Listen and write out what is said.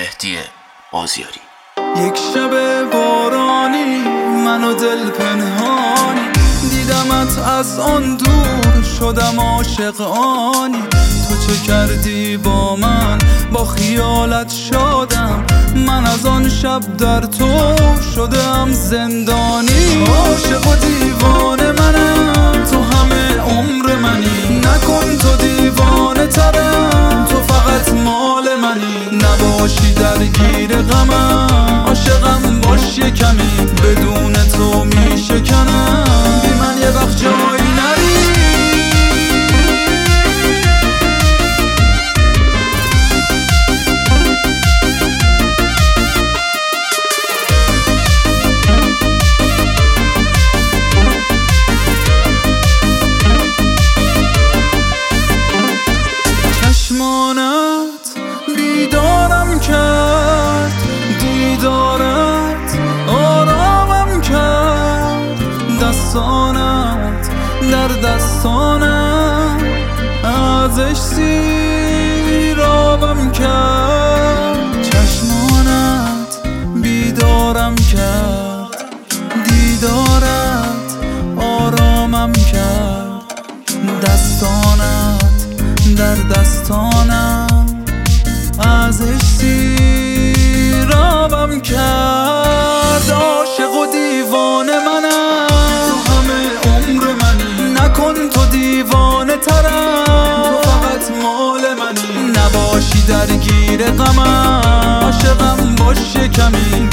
مهدی بازیاری. یک شب بارانی من و دل پنهانی، دیدمت از آن دور شدم عاشق آنی. تو چه کردی با من؟ با خیالت شادم، من از آن شب در تو شدم زندانی. عاشق و دیوانه منم، تو همه عمر منی، نکن تو دیوانه ترم، تو فقط مال منی. نباشی درگیر غمم، عاشقم باش یه کمی، بدون تو میشکنم، بی من یه وقت جایی نری. چشمانت بیدارم کرد، دیدارت آرامم کرد، دستانت در دستانم ازش سیرابم کرد. چشمانت بیدارم کرد، دیدارت آرامم کرد، دستانت در دستانم ازش سیرابم کرد. عاشق و دیوانه منم، تو همه عمر منی، نکن تو دیوانه ترم، تو فقط مال منی. نباشی درگیر غمم، عاشقم باش یه کمی،